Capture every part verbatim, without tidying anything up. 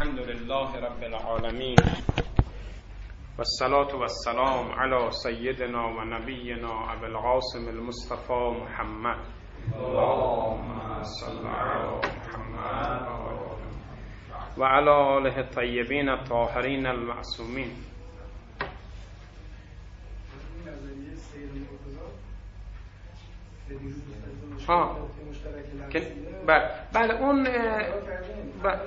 الحمد لله رب العالمين والصلاة والسلام على سيدنا و نبينا ابي القاسم المصطفى محمد اللهم صل على محمد و علی آله الطیبین الطاهرین المعصومین. ها بله بله اون بله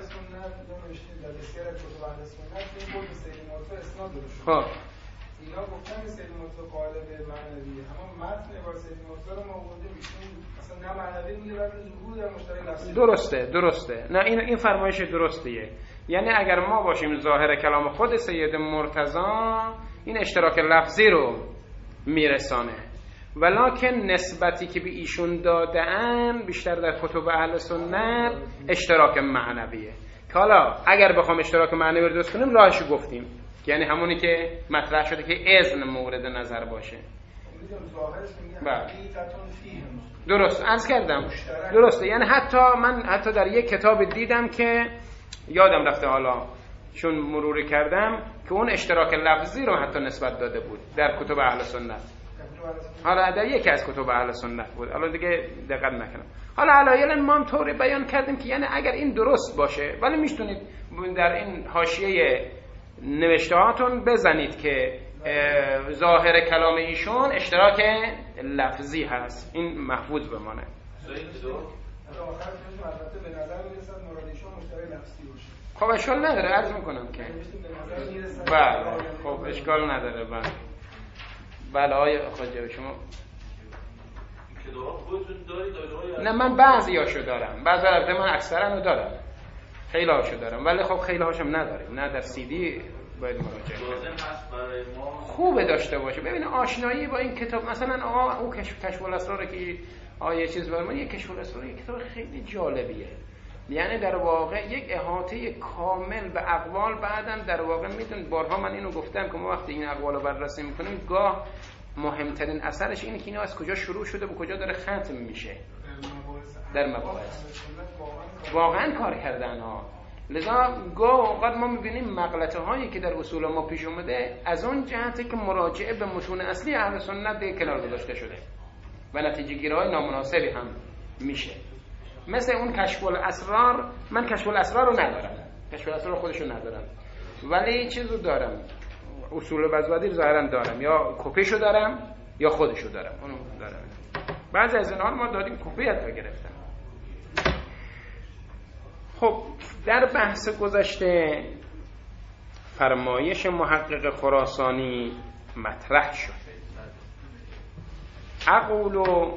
خب اینا گفتن سید مرتضی قالب معنویه، اما متن عبارت سید مرتضی رو ما آوردیم ایشون اصلا نه معنوی میگه بعد ظهور در مشترک لفظی. درسته درسته نه این این فرمایش درستیه. یعنی اگر ما باشیم ظاهر کلام خود سید مرتضی این اشتراک لفظی رو میرسانه، ولکن نسبتی که به ایشون دادن بیشتر در کتب اهل سنت اشتراک معنویه. که حالا اگر بخوام اشتراک معنوی رو درست کنیم راهش گفتیم، یعنی همونی که مطرح شده که اذن مورد نظر باشه. بله درست عرض کردم درسته. یعنی حتی من حتی در یک کتاب دیدم که یادم رفته حالا چون مرور کردم که اون اشتراک لفظی رو حتی نسبت داده بود در کتب اهل سنت. حالا در یکی از کتب اهل سنت بود، حالا دیگه دقت نکنم. حالا علایل ما هم طوری بیان کردیم که یعنی اگر این درست باشه، ولی میتونید در این حاشیه نوشتهاتون بزنید که ظاهر کلام ایشون اشتراک لفظی هست، این محفوظ بمانه. خب اشکال نداره، عرض میکنم که بله خب اشکال نداره. بله بله آقای خواجه شما نه من بعضی هاشو دارم، بعضی البته من اکثرا رو دارم، خیلی هاشو دارم، ولی خب خیلی هاشم نداریم، نه در سی دی باید مراجعه خوبه داشته باشه. ببین آشنایی با این کتاب، مثلا آقا او کشف کشف الاسرار که آیه چیز برام، یک کشف الاسرار یک کتاب خیلی جالبیه. یعنی در واقع یک احاطه کامل به اقوال، بعدم در واقع میتون بارها من اینو گفتم که ما وقتی این اقوال رو بررسی میکنیم گاه مهمترین اثرش اینه که اینا از کجا شروع شده و کجا داره ختم میشه در مباحث. واقعا کار کردن ها. لذا گاه اوقات ما میبینیم مغلطه هایی که در اصول ما پیش اومده از اون جهته که مراجعه به متون اصلی اهل سنت دیگه کنار گذاشته شده و نتیجه گیری‌های نامناسبی هم میشه. مثل اون کشف الاسرار، من کشف الاسرار رو ندارم، کشف الاسرار خودشو ندارم، ولی چیزو دارم، اصول بزودی ظاهرا دارم، یا کپیشو دارم یا خودشو دارم، اونو دارم. بعضی از اینها ما دادیم کپی حتی گرفتن. خب در بحث گذشته فرمایش محقق خراسانی مطرح شد. اقولو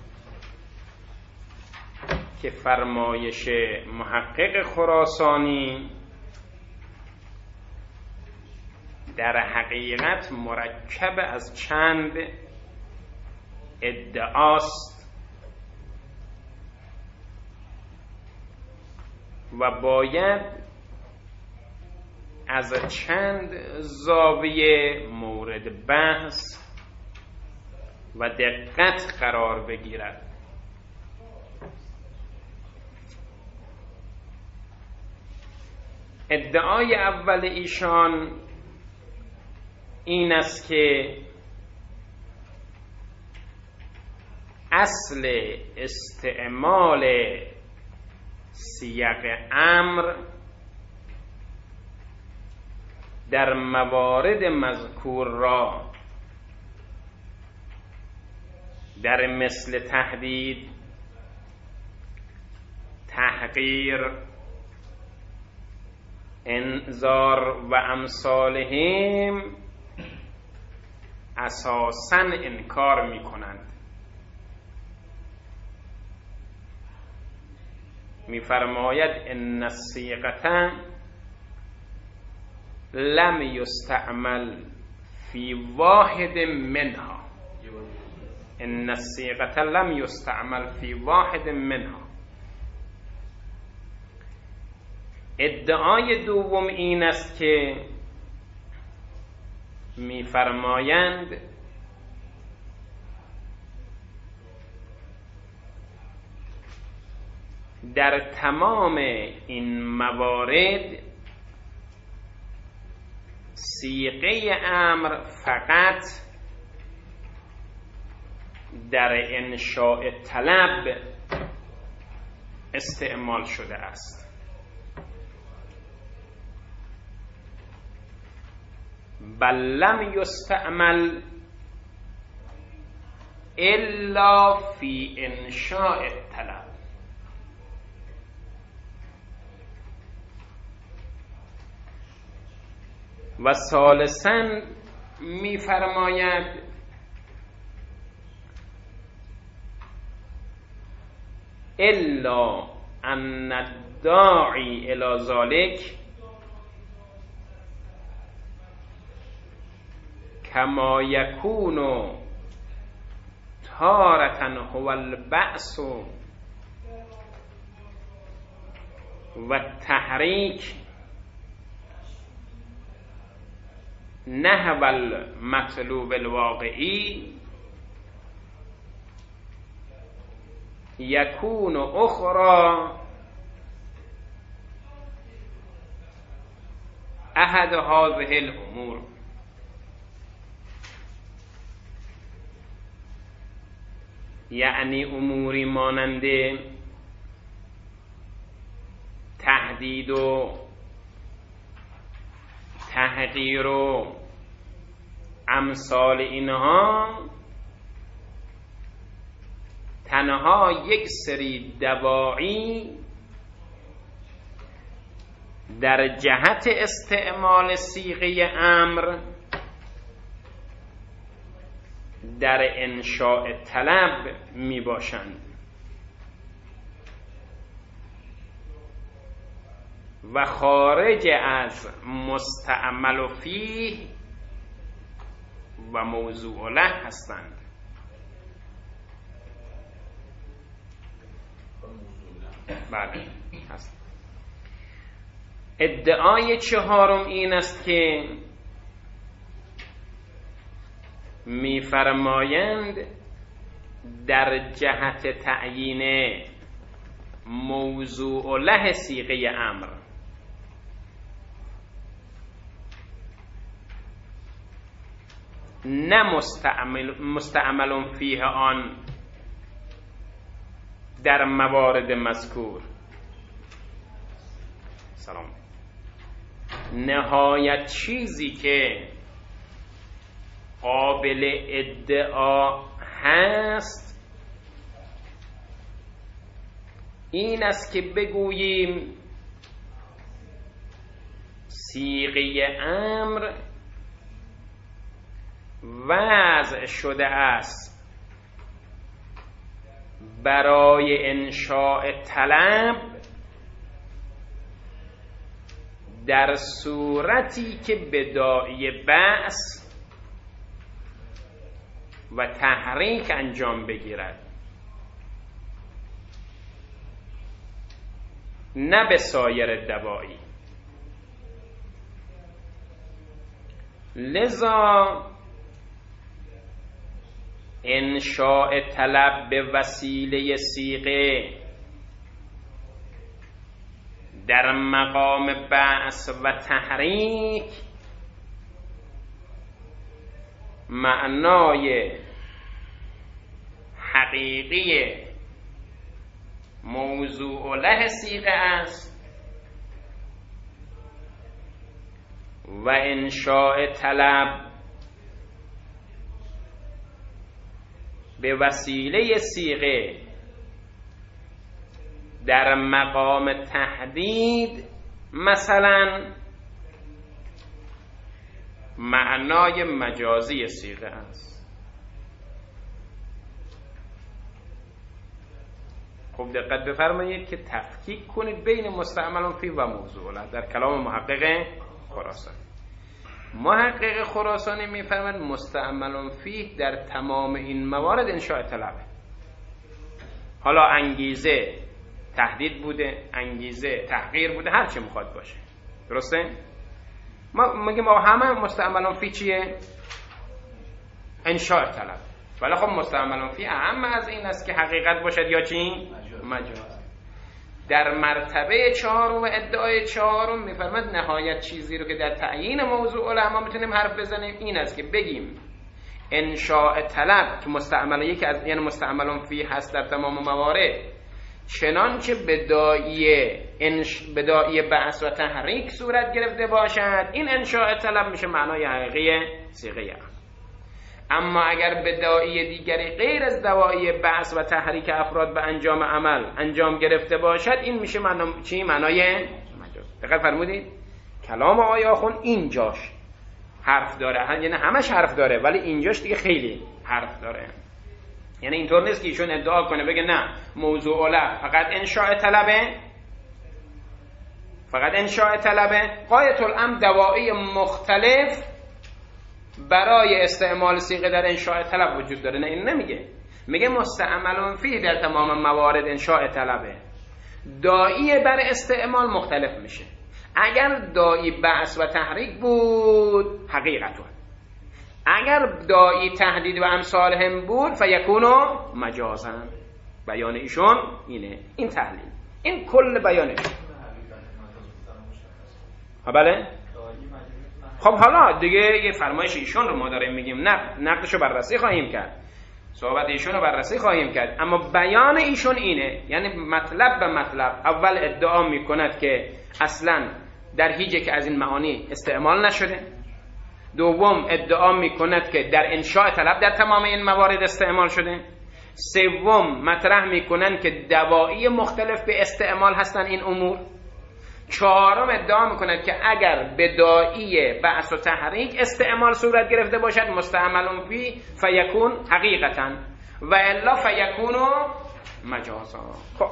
که فرمایش محقق خراسانی در حقیقت مرکب از چند ادعاست و باید از چند زاویه مورد بحث و دقت قرار بگیرد. ادعای اول ایشان این است که اصل استعمال سیاق امر در موارد مذکور را در مثل تهدید، تحقیر، انذار و امثالهم اساساً انکار می کنند. می فرماید ان الصیغة لم یستعمل فی واحد منها، ان الصیغة لم یستعمل فی واحد منها. ادعای دوم این است که می‌فرمایند در تمام این موارد صیغه امر فقط در انشاء طلب استعمال شده است، بل لم یستعمل الا فی انشاء طلب. و ثالثاً می فرماید الا ان الداعی الی ذلک کما یکون تارة هو البعث و التحریک نحو المطلوب الواقعی یکون اخرى احد هذه الامور. یعنی اموری مانند تهدید و تحقیر و امثال اینها تنها یک سری دواعی در جهت استعمال صیغه امر در انشاء طلب می باشند و خارج از مستعمل فیه و موضوع له هستند. بله هست. ادعای چهارم این است که می‌فرمایند در جهت تعیین موضوع له صیغه امر نه مستعمل مستعمل فیه آن در موارد مذکور. سلام. نهایت چیزی که قابل ادعا هست این است که بگوییم صیغه امر وضع شده است برای انشاء طلب در صورتی که بداعی بعث و تحریک انجام بگیرد، نه به سایر دواعی. لذا انشاء طلب به وسیله صیغه در مقام بعث و تحریک معنای حقیقی موضوع له صیغه است و انشاء طلب به وسیله صیغه در مقام تهدید مثلا معنای مجازی صیغه است. خوب دقت بفرمایید که تفکیک کنید بین مستعمل فی و موضوع له در کلام محقق خراسانی. محقق خراسانی میفرماید مستعمل فیه در تمام این موارد انشاء طلب. حالا انگیزه تهدید بوده، انگیزه تحقیر بوده، هر چی میخواد باشه. درسته؟ ما میگیم ما همه مستعمل فی چیه؟ انشاء طلب. ولی خب مستعمل فی اهم از این است که حقیقت باشد یا چی؟ مجاز. در مرتبه چهارم و ادعای چهارم میفرماد نهایت چیزی رو که در تعیین موضوع علما میتونیم حرف بزنیم این است که بگیم انشاء طلب که مستعمل یکی از یعنی مستعملون فی هست در تمام موارد، چنانچه بداییه انش... بداییه بعث و تحریک صورت گرفته باشد، این انشاء طلب میشه معنای حقیقی صیغه. اما اگر بداییه دیگری غیر از دواعی بعث و تحریک افراد به انجام عمل انجام گرفته باشد، این میشه معنا... چی؟ معنای مجاز. دقیق فرمودید؟ کلام آقای آخوند اینجاش حرف داره، یعنی همش حرف داره ولی اینجاش دیگه خیلی حرف داره. یعنی اینطور نیست که ایشون ادعا کنه بگه نه موضوع علم فقط انشاء طلبه، فقط انشاء طلبه، غایت الامر دواعی مختلف برای استعمال صیغه در انشاء طلب وجود داره. نه این نمیگه، میگه مستعملون فیه در تمام موارد انشاء طلبه، داعی بر استعمال مختلف میشه. اگر داعی بعث و تحریک بود حقیقتون، اگر داعی تهدید و امثال هم بود فیکونو مجازن. بیان ایشون اینه، این تحلیل، این کل بیانش. ها بله؟ خب حالا دیگه یه فرمایش ایشون رو ما داریم میگیم، نقد نقدشو بررسی خواهیم کرد، صحبت ایشون رو بررسی خواهیم کرد، اما بیان ایشون اینه، یعنی مطلب به مطلب. اول ادعا میکند که اصلا در هیچ یک از این معانی استعمال نشده، دوم ادعا میکند که در انشاء طلب در تمام این موارد استعمال شده، سوم مطرح میکنن که دواعی مختلف به استعمال هستن این امور، چهارم ادعا میکند که اگر به داعی بعث و تحریک استعمال صورت گرفته باشد مستعمل فی فیکون حقیقتا و الا فیکون مجازا. خب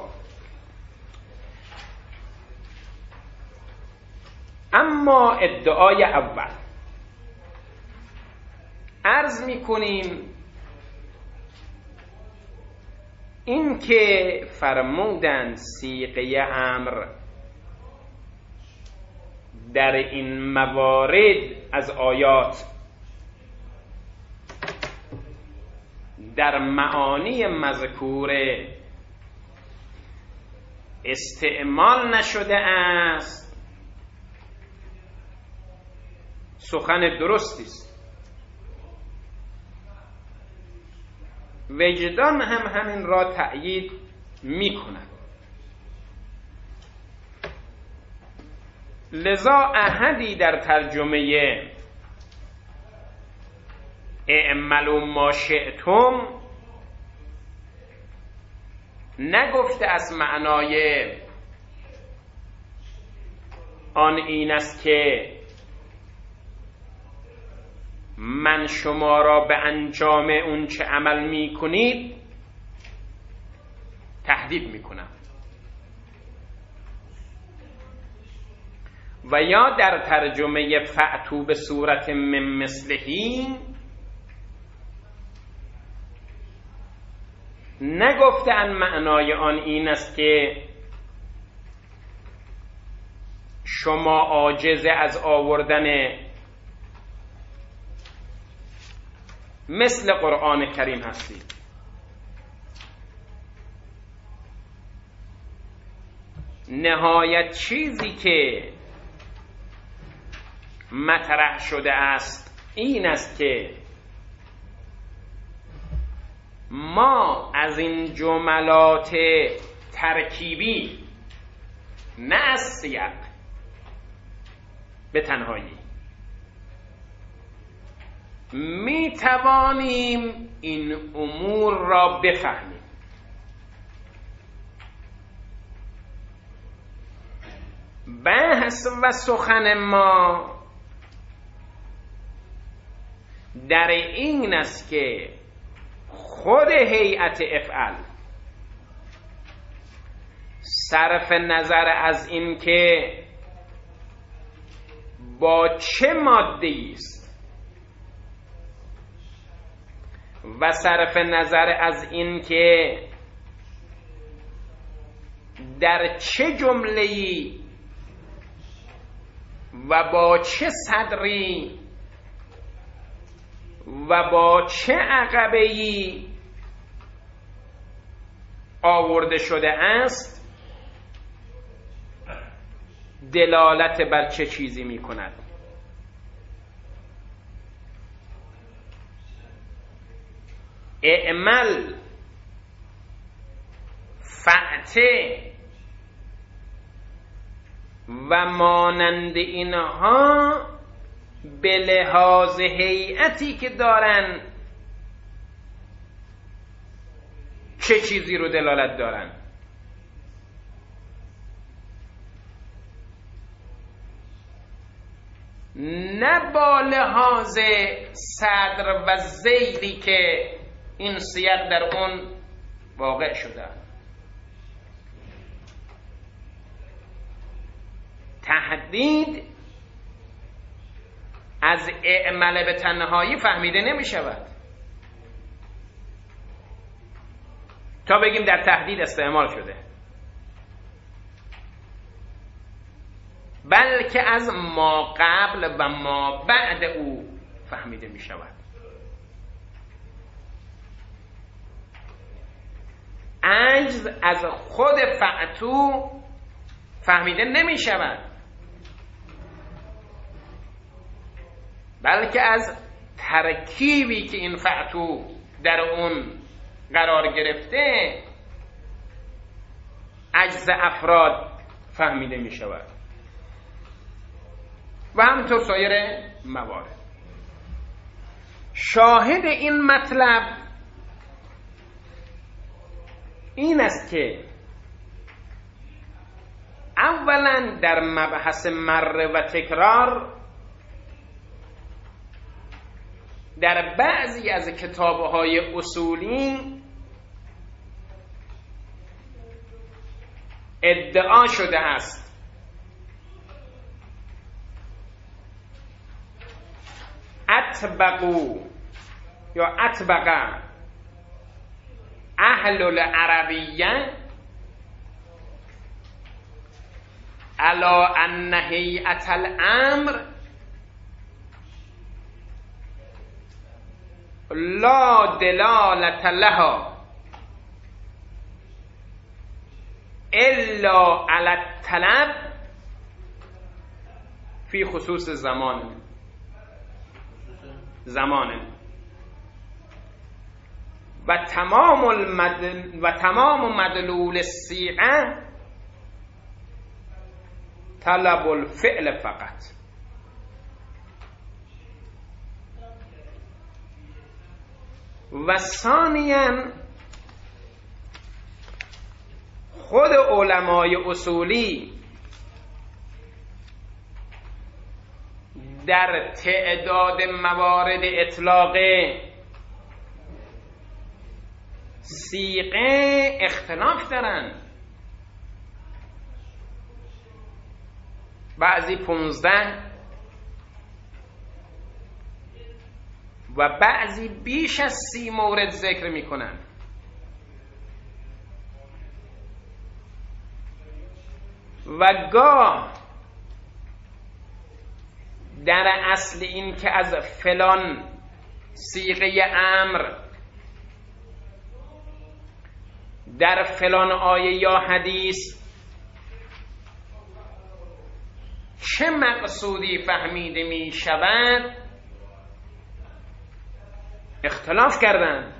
اما ادعای اول عرض میکنیم این که فرمودند صیغه امر در این موارد از آیات در معانی مذکوره استعمال نشده است، سخن درستی است. وجدان هم همین را تأیید می کند. لذا احدی در ترجمه اعملوا ما شئتم نگفته از معنای آن این است که من شما را به انجام اون چه عمل می کنید تهدید می کنم، و یا در ترجمه فأتوا به صورت من مثلهی نگفته ان معنای آن این است که شما عاجز از آوردن مثل قرآن کریم هستید. نهایت چیزی که مطرح شده است این است که ما از این جملات ترکیبی نه از سیاق به تنهایی می توانیم این امور را بفهمیم. بحث و سخن ما در این است که خود هیئت افعال صرف نظر از این که با چه ماده است و صرف نظر از این که در چه جمله‌ای و با چه صدری و با چه عقبه‌ای آورده شده است دلالت بر چه چیزی می کند. اعمل فأته و مانند اینها به لحاظ هیئتی که دارن چه چیزی رو دلالت دارن. نه با لحاظ صدر و ذیلی که این سیاق در اون واقع شده. تهدید از اعمل به تنهایی فهمیده نمی شود تا بگیم در تهدید استعمال شده، بلکه از ما قبل و ما بعد او فهمیده می شود. عجز از خود فأتو فهمیده نمی شود، بلکه از ترکیبی که این فأتو در اون قرار گرفته عجز افراد فهمیده می شود و همینطور سایر موارد. شاهد این مطلب این است که اولا در مبحث مر و تکرار در بعضی از کتاب‌های اصولی ادعا شده است اطبقو یا اطبق اهل العربیه علی ان هیئت الامر لا دلالت لها الا علی الطلب فی خصوص زمان زمان و تمام المدل و تمام مدلول الصیغه طلب الفعل فقط. و ثانیاً خود علمای اصولی در تعداد موارد اطلاق صیغه اختلاف دارن، بعضی پونزده و بعضی بیش از سی مورد ذکر میکنن. و گاه در اصل این که از فلان صیغه امر در فلان آیه یا حدیث چه مقصودی فهمیده می شود اختلاف کردند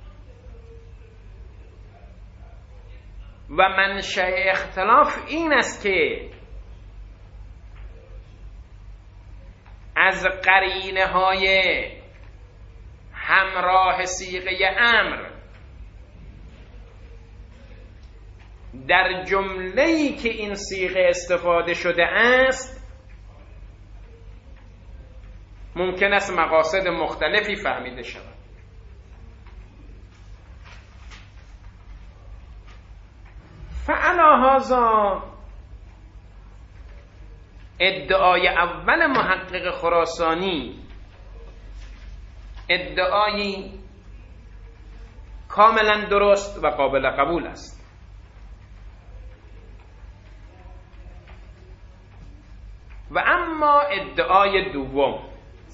و منشأ اختلاف این است که از قرینه های همراه صیغه امر در جمله‌ای که این صیغه استفاده شده است ممکن است مقاصد مختلفی فهمیده شود. فعلی هذا ادعای اول محقق خراسانی ادعایی کاملا درست و قابل قبول است. و اما ادعای دوم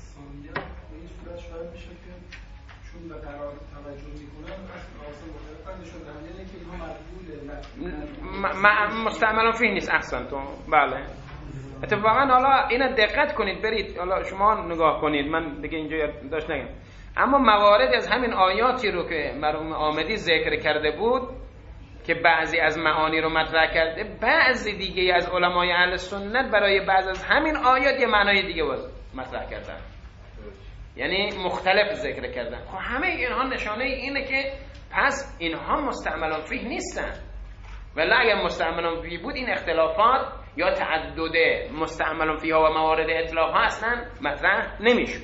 چون به قرار توجه میکنن اصلا مختلفن نشون دهنده که اینها مقبوله مستعملا فیه نیست. احسن تو بله اتفاقا حالا اینا دقت کنید، برید حالا شما نگاه کنید، من دیگه اینجا داشت نگم. اما موارد از همین آیاتی رو که مرحوم آمدی ذکر کرده بود که بعضی از معانی رو مطرح کرده، بعضی دیگه از علمای اهل سنت برای بعض از همین آیات یه معنای دیگه مطرح کردن، یعنی مختلف ذکر کردن. خب همه اینها نشانه اینه که پس اینها مستعملان فیه نیستن، ولی اگر مستعملان فیه بود این اختلافات یا تعدد مستعملان فیه و موارد اطلاق ها اصلا مطرح نمیشه.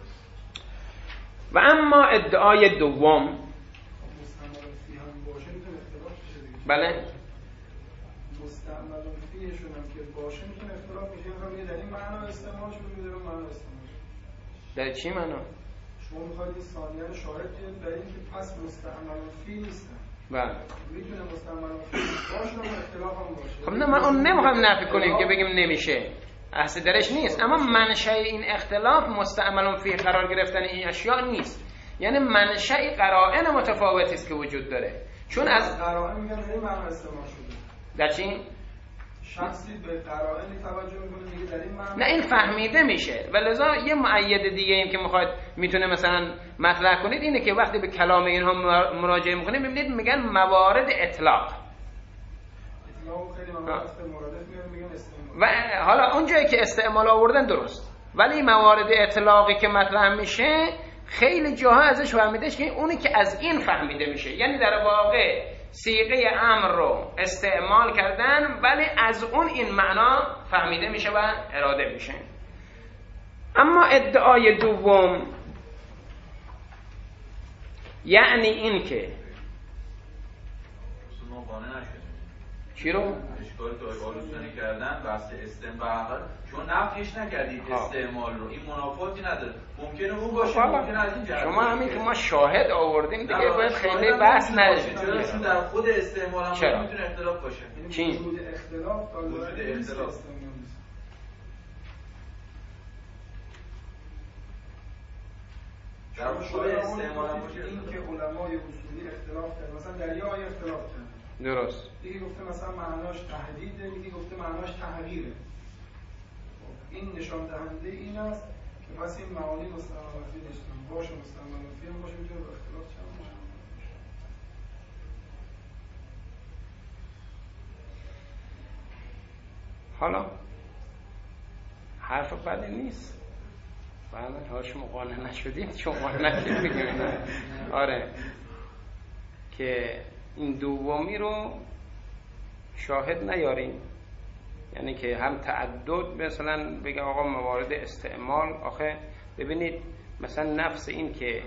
و اما ادعای دوم، بله مستعملان فیه شون هم که باشه میتونه اختلاف میشه، میگه در این معنا استعمال شده، میگه در اون معنا استعمال شده. در چی معنا؟ شما میخواید این ثانیه رو شاهد کنید برای اینکه پس مستعملان فیه نیستن. بله میتونه مستعملان فیه باشه و اختلاف هم باشه. خب نه، من اون نمیخوام نفی کنیم که بگیم نمیشه، اصل درش نیست، اما منشأ این اختلاف مستعملان فیه قرار گرفتن این اشیاء نیست، یعنی منشأ قرائن متفاوتی است که وجود داره. چون از قرائن میگن در این معنا استعمال شده. در چی؟ شخصی به قرائنی توجه میکنه میگه در این معنا، نه این فهمیده میشه. ولذا یه مؤید دیگه این که میخواد میتونه مثلا مطرح کنید اینه که وقتی به کلام اینها مراجعه میکنید ببینید میگن موارد اطلاق، اطلاق خیلی موارد مرادف میگن میگن استعمال. و حالا اون جایی که استعمال آوردن درست، ولی موارد اطلاقی که مطرح میشه خیلی جاها ازش فهمیدش که اونی که از این فهمیده میشه، یعنی در واقع صیغه امر رو استعمال کردن ولی از اون این معنا فهمیده میشه و اراده میشه. اما ادعای دوم یعنی این که چی رو؟ اشکال که آلوسانی کردن بحث استعمال، چون نفیش نکردید استعمال رو، این منافاتی نداره، ممکنه اون باشه، ممکنه از این جهت. شما همین که ما شاهد آوردیم دیگه باید خیلی بحث نداشته، چرا چون در خود استعمال هم چرا؟ میتونه اختلاف باشه. چی؟ وجود اختلاف وجود اختلاف در خود استعمال هم باشه. این که علمای اصولی اختلاف کردن، مثلا در یه آیه اختلاف کردن، درست، یکی گفته مثلا معناش تهدیده، یکی گفته معناش تحقیره. این نشان دهنده این است که پس این معانی مستعمل فیه نیستن، باشه مستعمل فیه هم باشه میتونه با اختلاف چند باشه. حالا حرف بدی نیست، بله ها شما قانع نشدید، شما قانع نشدید بگیم آره که این دومی رو شاهد نیاریم، یعنی که هم تعدد مثلا بگه آقا موارد استعمال. آخه ببینید مثلا نفس این که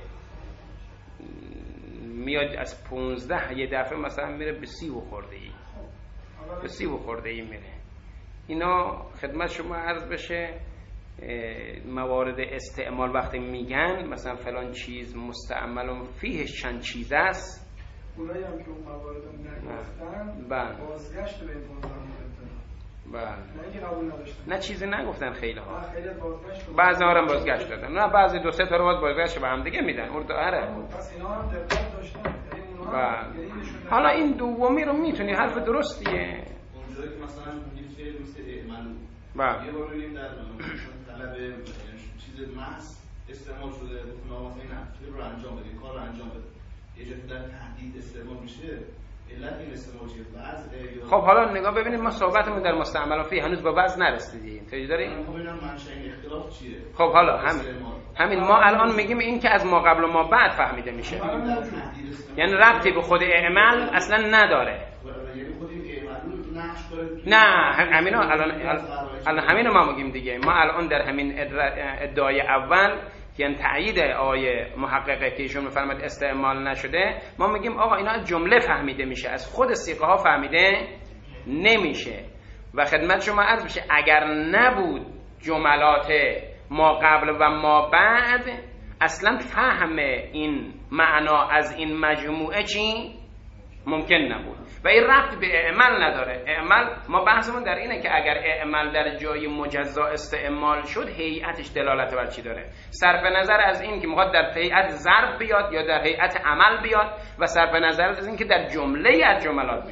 میاد از پونزده یه دفعه مثلا میره به سی و خورده ای به سی و خورده ای میره، اینا خدمت شما عرض بشه موارد استعمال وقتی میگن مثلا فلان چیز مستعمل فیهش چند چیز است، اونایی هم که اون موارد رو نگفتن بله بازگشت به این پونزده بله نه اینکه قبول نداشتن، نه چیزی نگفتن خیلی ها، خیلی بازگشت، بعضی ها هم بازگشت دادن، نه بعضی دو سه تا رو بازگشت به هم دیگه میدن اردو اره. پس اینا هم دقت داشتن. بله حالا این دومی رو میتونی حرف درستیه اونجایی که مثلا میگیم فعل مثل اعملو، بله یه بار ببینیم در طلب چیز محض استعمال شده، گفتم آقا مثلا این فعل رو انجام بده، کار رو انجام بده، یه جایی در تهدید استعمال میشه، علت این استعمال چیه؟ بعض خب حالا نگاه ببینید ما صحبتمون در مستعمل فیه هنوز به بعض نرسیدیم، توجه دارید؟ خب ببینم منشأ این اختلاف چیه؟ خب حالا همین همین ما الان میگیم این که از ما قبل و ما بعد فهمیده میشه، یعنی ربطی به خود اعمال اصلا نداره. یعنی خود این اعمال نقش داره؟ نه همینا الان الان همینو ما میگیم دیگه. ما الان در همین ادعای اول یعنی تایید آیه محققه که ایشون میفرماد استعمال نشده، ما میگیم آقا اینا از جمله فهمیده میشه، از خود صیغه ها فهمیده نمیشه. و خدمت شما عرض بشه اگر نبود جملات ما قبل و ما بعد اصلا فهم این معنا از این مجموعه چی ممکن نبود و این ربط به اعمال نداره. اعمال ما بحثمون در اینه که اگر اعمال در جای مجزا استعمال شد هیئتش دلالت بر چی داره، صرف نظر از این که میخواد در هیئت ضرب بیاد یا در هیئت عمل بیاد و صرف نظر از این که در جمله از جملات بیاد.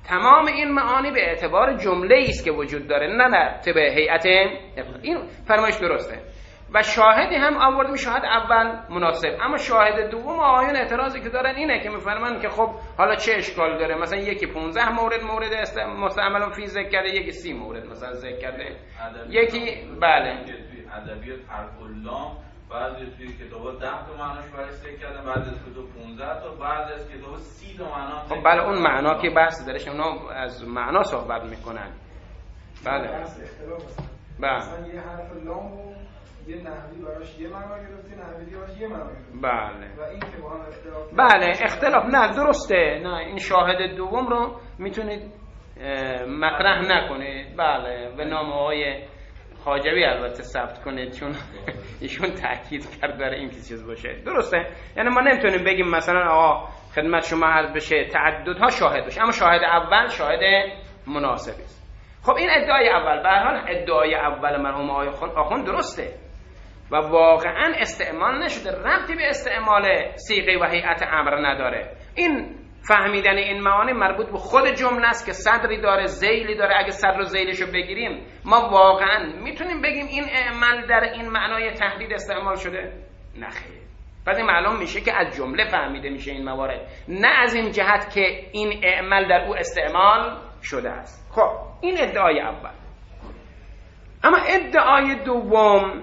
تمام این معانی به اعتبار جمله است که وجود داره، نه نه طبع هیئت. این فرمایش درسته و شاهدی هم آوردیم، شاهد اول مناسب، اما شاهد دوم آیون اعتراضی که دارن اینه که میفرمان که خب حالا چه اشکال داره، مثلا یکی پانزده مورد مورد است مستعمل فی ذکر کرده، یکی سی مورد مثلا ذکر کرده، یکی بله توی ادبیات حرف اللام بعضی توی کتابا ده تا معناش برای ذکر کردن، بعضی از کتاب پانزده تا، بعضی از کتابا سی تا معنا. خب بله اون معنا که بحث درش اونا از معنا صحبت میکنن. بله بحث اختلاف است. بله مثلا یه حرف لامو یه نحوی براش یه معنا گرفتی، نحوی براش یه معنا گرفتی. بله و این که با هم اختلاف بله اختلاف نه درسته، نه این شاهد دوم رو میتونید مطرح نکنید. بله به نام آقای حاجبی البته ثبت کنید چون ایشون تاکید کرد برای این چیز باشه. درسته، یعنی ما نمیتونیم بگیم مثلا آقا خدمت شما عرض بشه تعددها شاهد باشه، اما شاهد اول شاهد مناسبی است. خب این ادعای اول، به هر حال ادعای اول مرحوم آقای آخوند درسته و واقعا استعمال نشده، ربطی به استعمال صیغه و هیئت امر نداره. این فهمیدن این معانی مربوط به خود جمله است که صدری داره، ذیلی داره. اگه صدر و ذیلشو بگیریم ما واقعا میتونیم بگیم این اعمال در این معنای تهدید استعمال شده؟ نه خیر. پس این معلوم میشه که از جمله فهمیده میشه این موارد، نه از این جهت که این اعمال در او استعمال شده است. خب این ادعای اول. اما ادعای دوم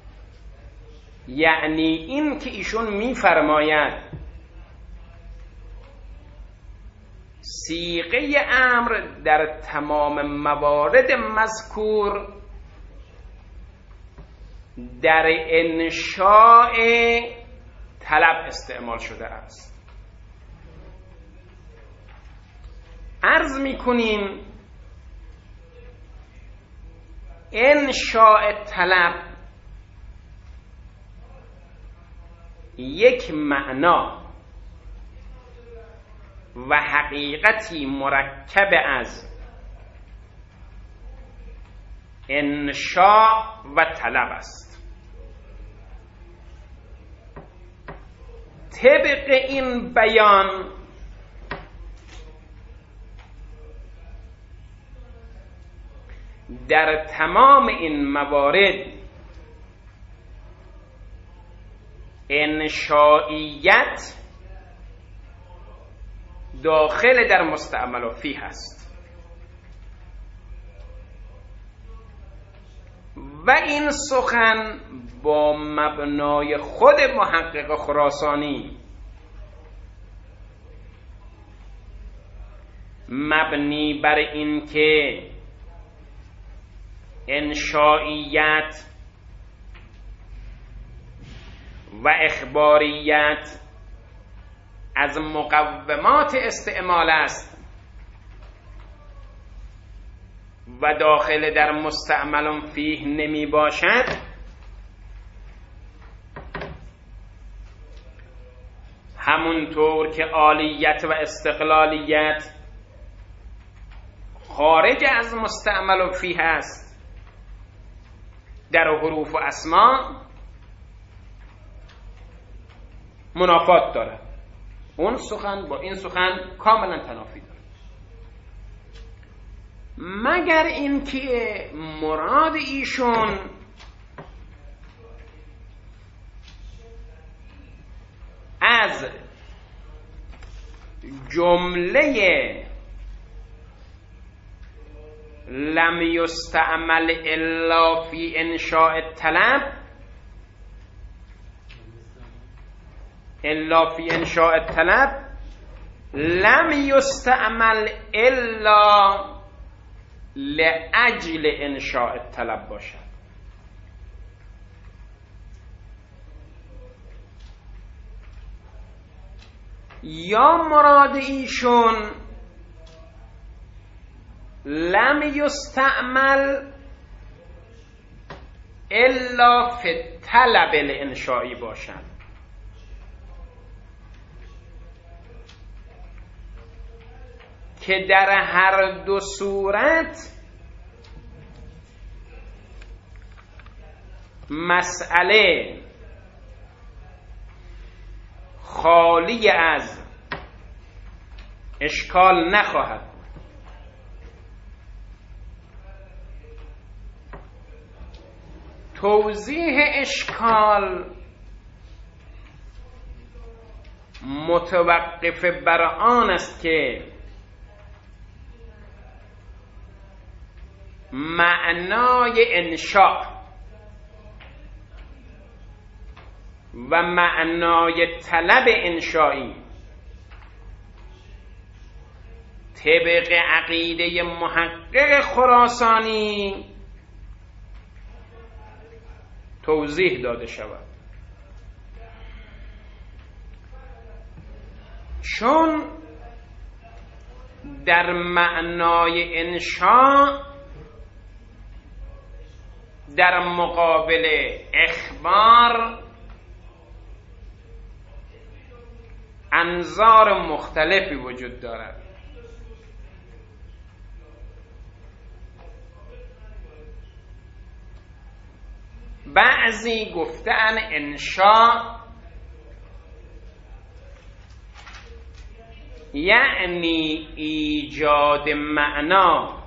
یعنی این که ایشون میفرماید صیغه امر در تمام موارد مذکور در انشاء طلب استعمال شده است. عرض میکنیم انشاء طلب یک معنا و حقیقتی مرکب از انشاء و طلب است. طبق این بیان در تمام این موارد انشائیت داخل در مستعمل فی هست و این سخن با مبنای خود محقق خراسانی مبنی بر این که انشائیت و اخباریت از مقومات استعمال است و داخل در مستعمل فیه نمی باشد، همونطور که عالیت و استقلالیت خارج از مستعمل فیه است در حروف و اسما منافات داره. اون سخن با این سخن کاملا تنافی داره، مگر اینکه مراد ایشون از جمله لم یستعمل الا فی انشاء طلب الا فی انشاء طلب لم یستعمل الا لاجل انشاء طلب باشد. یا مراد ایشون لم یستعمل الا فی طلب الانشائی باشد، که در هر دو صورت مسئله خالی از اشکال نخواهد بود. توضیح اشکال متوقف بر آن است که معنای انشاء و معنای طلب انشایی طبق عقیده محقق خراسانی توضیح داده شود. چون در معنای انشاء در مقابل اخبار انظار مختلفی وجود دارد. بعضی گفتن انشاء یعنی ایجاد معنا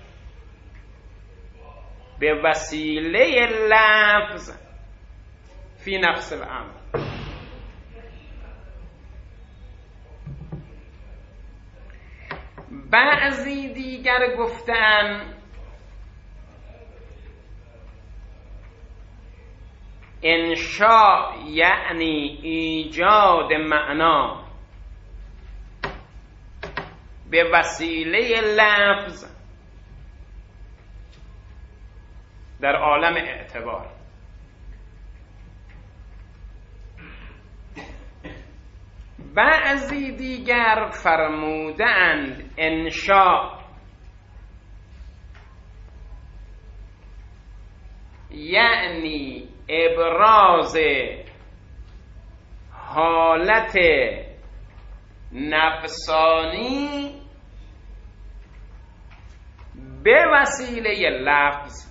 به وسیله لفظ فی نفس الامر. بعضی دیگر گفتن انشاء یعنی ایجاد معنا به وسیله لفظ در عالم اعتبار. بعضی دیگر فرمودند انشاء یعنی ابراز حالت نفسانی به وسیله لفظ.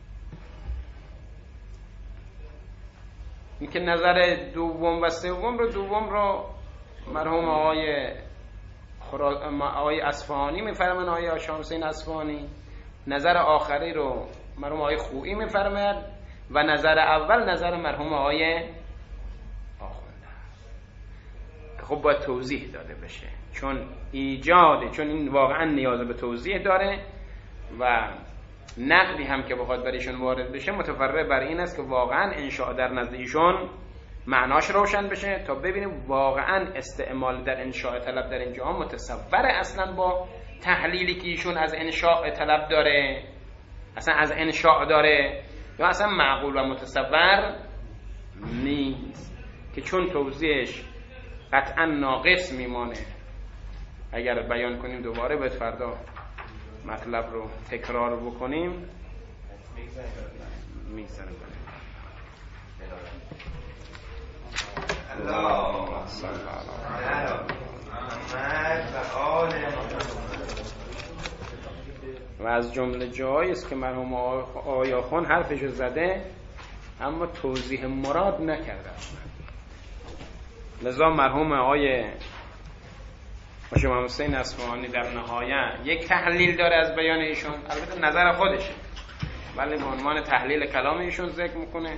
این که نظر دوم و سوم رو دوم رو مرحوم آقای خرا... آقای اصفهانی میفرمایند، آقای هاشم حسین اصفهانی. نظر آخری رو مرحوم آقای خویی میفرماید و نظر اول نظر مرحوم آقای آخونده. خب باید توضیح داده بشه چون ایجاده، چون این واقعا نیاز به توضیح داره و نقدی هم که بخواد بر ایشون وارد بشه متفرع بر این است که واقعا انشاء در نزد ایشون معناش روشن بشه تا ببینیم واقعا استعمال در انشاء طلب در اینجا متصور اصلا با تحلیلی که ایشون از انشاء طلب داره، اصلا از انشاء داره یا اصلا معقول و متصور نیست، که چون توضیحش قطعا ناقص میمانه. اگر بیان کنیم دوباره باید فردا مطلب رو تکرار بکنیم. میگذارم اللهم صل علی محمد و آل محمد. و از جمله جایی است که مرحوم آقای آخوند حرفش زده اما توضیح مراد نکرده. لذا مرحوم آقای هاشم حسین اصفهانی در نهایت یک تحلیل داره از بیان ایشون، البته نظر خودشه ولی به عنوان تحلیل کلام ایشون ذکر میکنه،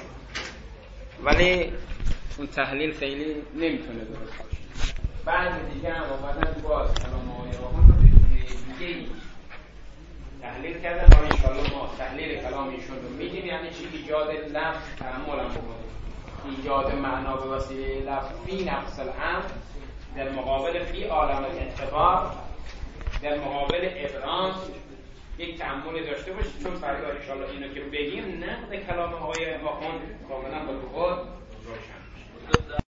ولی اون تحلیل خیلی نمیتونه درست باشه. بعد دیگه هم اومدن باز کلام آقای آخوند رو به دیگه تحلیل کردن و انشاءالله ما تحلیل کلام ایشون رو میگیم. یعنی چی؟ ایجاد لفظ تأمل هم بکنیم، ایجاد معنا به وسیله لفظ فی نفس الامر در مقابل فی عالم اعتبار، در مقابل ابراز یک تأمل داشته باشید. چون فردا انشاءالله اینو که بگیم نقد کلام آقای آخوند کاملا با خود روشن